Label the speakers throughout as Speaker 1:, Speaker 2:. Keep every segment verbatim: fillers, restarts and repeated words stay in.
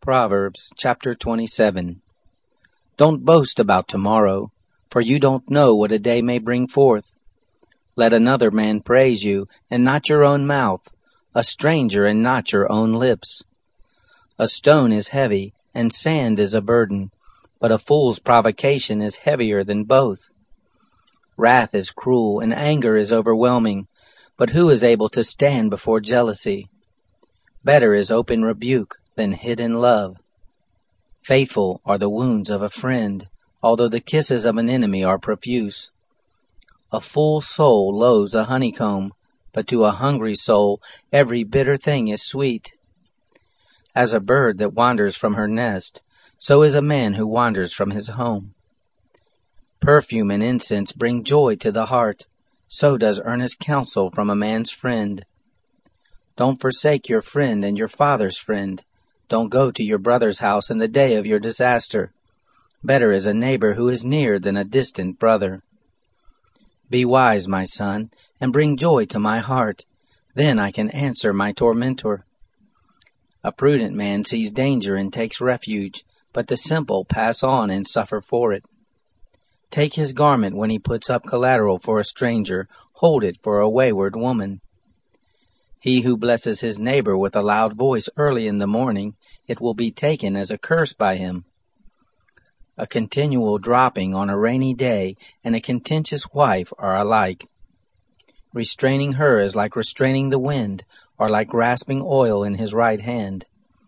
Speaker 1: Proverbs chapter twenty-seven. Don't boast about tomorrow, for you don't know what a day may bring forth. Let another man praise you, and not your own mouth, a stranger and not your own lips. A stone is heavy, and sand is a burden, but a fool's provocation is heavier than both. Wrath is cruel, and anger is overwhelming, but who is able to stand before jealousy? Better is open rebuke than hidden love. Faithful are the wounds of a friend, although the kisses of an enemy are profuse. A full soul loathes a honeycomb, but to a hungry soul every bitter thing is sweet. As a bird that wanders from her nest, so is a man who wanders from his home. Perfume and incense bring joy to the heart, so does earnest counsel from a man's friend. Don't forsake your friend and your father's friend. Don't go to your brother's house in the day of your disaster. Better is a neighbor who is near than a distant brother. Be wise, my son, and bring joy to my heart. Then I can answer my tormentor. A prudent man sees danger and takes refuge, but the simple pass on and suffer for it. Take his garment when he puts up collateral for a stranger. Hold it for a wayward woman. He who blesses his neighbor with a loud voice early in the morning, it will be taken as a curse by him. A continual dropping on a rainy day and a contentious wife are alike. Restraining her is like restraining the wind, or like grasping oil in his right hand.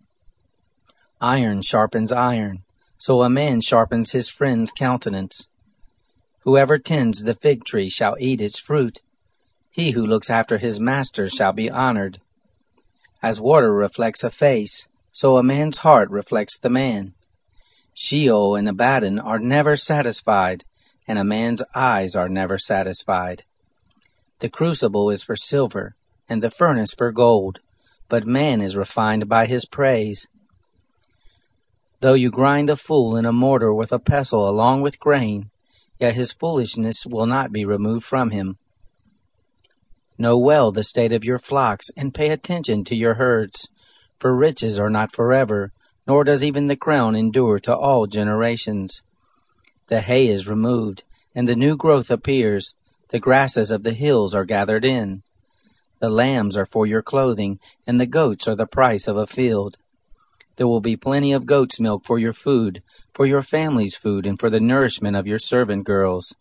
Speaker 1: Iron sharpens iron, so a man sharpens his friend's countenance. Whoever tends the fig tree shall eat its fruit. He who looks after his master shall be honored. As water reflects a face, so a man's heart reflects the man. Sheol and Abaddon are never satisfied, and a man's eyes are never satisfied. The crucible is for silver, and the furnace for gold, but man is refined by his praise. Though you grind a fool in a mortar with a pestle along with grain, yet his foolishness will not be removed from him. Know well the state of your flocks, and pay attention to your herds, for riches are not forever, nor does even the crown endure to all generations. The hay is removed, and the new growth appears. The grasses of the hills are gathered in. The lambs are for your clothing, and the goats are the price of a field. There will be plenty of goat's milk for your food, for your family's food, and for the nourishment of your servant girls.